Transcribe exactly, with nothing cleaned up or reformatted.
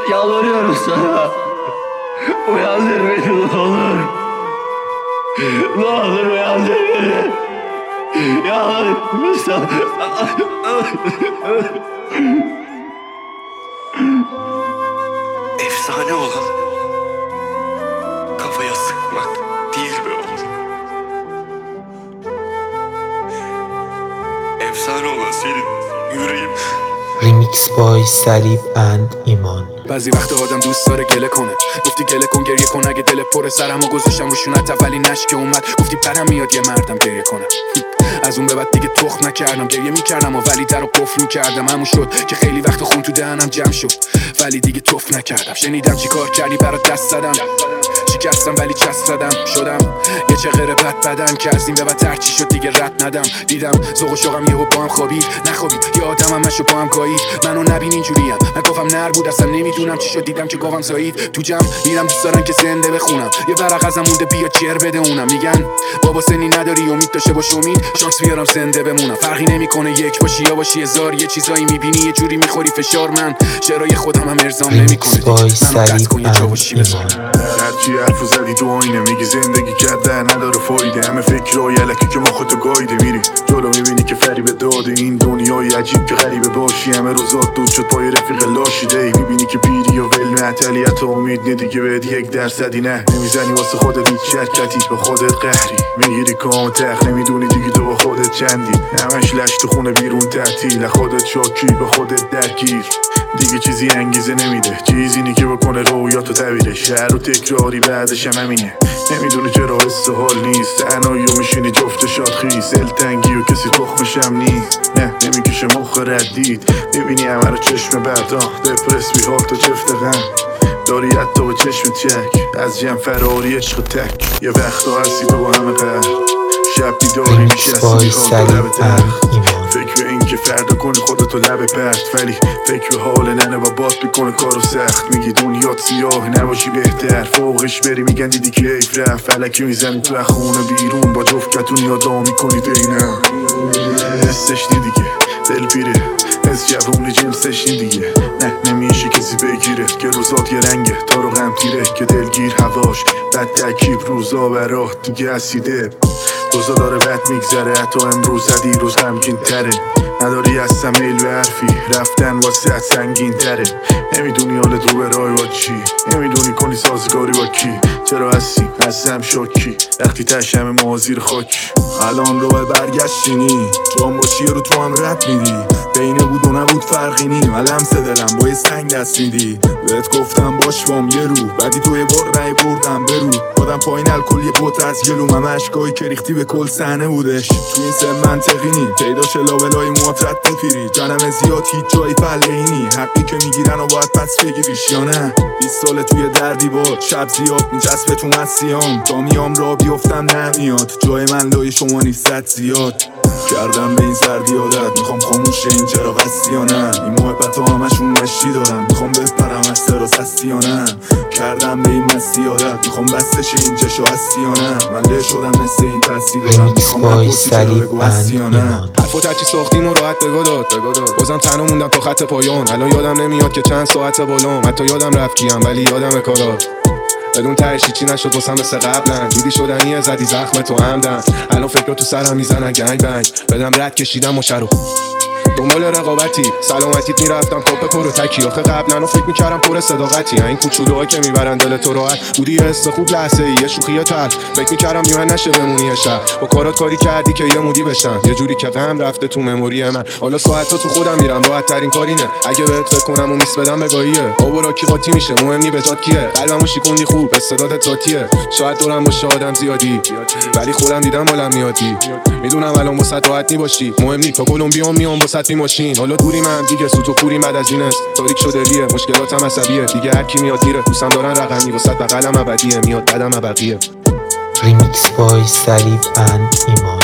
Yalvarıyorum sana. Uyandır beni ne olur. Ne olur uyandır beni. Yalvarıyorum sana. Efsane olan kafaya sıkmak değil be oğlum. Efsane olan senin yüreğin. Remix by Salib and Iman. بعضی وقتا آدم دوست داره گله کنه. گفتی گله کن گریه کن اگه دل پر سرمو گذاشتم روشونت اولین نشک اومد. گفتی برم میاد یه مردم گریه کنه. از اون به بعد دیگه تخم نکردم گریه میکردم و ولی در رو قفل میکردم. همون شد که خیلی وقت خون تو دهنم جمع شد ولی دیگه توف نکردم. شنیدم چی کار کردی برات دست زدم شکستم ولی چسب زدم شدم یه چغر بد بدن که از این به بعد هرچی شد دیگه رد ندم. دیدم ذوق و شوقم یهو با هم خوابید نخوابید یه آدمم مشو با هم گایید. منو نبین اینجوریم من گفتم نر بود اصلا نمیدونم چی شد. دیدم که گفتم زایید تو جمع میرم دوست دارن که زنده بخونم. یه ورق ازم مونده بیا چر بده اونم. میگن بابا سنی نداری امید داشته باش امید شانس بیارم زنده بمونم. فرقی نمیکنه یک باشی یا باشی هزار. یه چیزایی میبینی یه جوری میخوری فشار. من شرای خودم هم ارزام نمیکنه منو قطع کن یه جا باشی بزن. هرچی حرفو زدی تو آینه میگی زندگی کردن نداره فایده. همه فکرهای الکی که ما خودتو گایده میری جلو میبینی که فریب داده این دنیای عجیب که غریبه باشی. همه روزات دود شد پای رفیق لاشیده ای میبینی که بیری و ول معطلی حتی امید ندی که بهت یک درصدی نه نمیزنی واسه خودت هیچ شرکتی به خودت قهری میگیری کام تخ نمیدونی دیگه تو با خودت چندی. همش لش تو خونه بیرون تعطیل خودت شاکی به خودت درگیر دیگه چیزی انگیزه نمیده. چیزی نی که بکنه رویاتو تعبیره شهر و تکراری بعدش هم همینه. نمیدونی چرا حس حال نیست تنهایی و میشینی جفت شادخیز دلتنگی و کسی تخمش هم نیست نه نمیکشه مخ ردید میبینی همه رو چشم بردان دپرس بی حال تا چفت غم داری حتی به چشم چک از جمع فراری عشق تک. یه وقتا هستی تو با همه قهر شب بیداری میشستی حال لب تخت فکر به این که فردا کنی خودتو لب پرت ولی فکر به حال ننه و باد میکنه کارو سخت. میگی دنیات سیاه نباشی بهتر فوقش بری میگن دیدی که حیف رفت فلکی میزنی تو خونه بیرون با جفت کتون یادا میکنی دینم حسش نی دیگه دل پیره از جوون جنسش نی دیگه نه نمیشه کسی بگیره که روزات یه رنگه تا رو غم تیره که دلگیر هواش بد ترکیب روزا برات دیگه اسیده روزا داره بد میگذره حتی امروز زدی روز غمگین تره نداری اصلا میل به حرفی رفتن واسه سنگین تره. نمیدونی حالت رو به رای با چی نمیدونی کنی سازگاری با کی چرا هستی هستم شاکی وقتی تشم موازیر خاک. الان رو برگشتینی جان باشی رو تو هم رد میدی بین بود و نبود فرقی نی من لمس دلم با یه سنگ دست میدی بهت گفتم باش بام یه رو بعدی تو یه بار رای بردم برو آدم پایین الکل یه پوت از گلوم همه اشکایی که ریختی به کل صحنه بودش. تو این سن منطقی نی پیداش لابلای موات رد میپیری جانم زیاد هیچ جایی پله اینی حقی که میگیرن و باید پس بگیریش یا نه. بیست ساله توی دردی باد شب زیاد میچسبه تو مسیام تا میام را بیفتم نمیاد جای من لای شما نیست زیاد کردم به این سردی عادت میخوام خاموشه این چرا قصدی یا نه. این محبت ها همشون مشتی دارن میخوام بپرم از سراس هستی یا نه. کردم به این مستی عادت میخوام بستش این چشا هستی یا نه. من له شدم مثل این ترسی دارم میخوام نپرسی چرا بگو هستی یا نه. حرف و ترچی ساختیم و راحت بگو داد بازم تنها موندم تا خط پایان. الان یادم نمیاد که چند ساعت بالام حتی یادم رفت کیم ولی یادم کارات بدون تهشی چی نشد واسم مثل قبلن دیدی شدنیه زدی زخم تو عمدن. الان فکر تو سرم میزنن گنگ بنگ بدم رد کشیدم و شروع دنبال رقابتی سلامتیت میرفتم کاپ پر و تکی آخه قبلا و فکر میکردم پر صداقتی این کوچولوها که میبرن دل تو راحت بودی حس خوب لحظه ای یه شوخی تر فکر میکردم میون نشه بمونی شب با کارات کاری کردی که یه مودی بشم یه جوری که غم رفته تو مموری من. حالا ساعتا تو خودم میرم راحت ترین کارینه اگه بهت فکر کنم و میس بدم بگاهیه آب و راکی قاطی میشه مهم نی بجات کیه قلبمو شیکوندی خوب استعدادت ذاتیه شاید دورم باشه آدم زیادی ولی خودم دیدم حالم میادی میدونم الان واسط راحت نی باشی مهم نی تا کلمبیا میام واسط ماشین حالا دوری من دیگه سوت و کوری بعد از این است تاریک شده لیه مشکلاتم عصبیه دیگه هر کی میاد میره دوستم دارن رقمی واسط بغلم ابدیه میاد بعدم بقیه. Remix by Salib and Iman.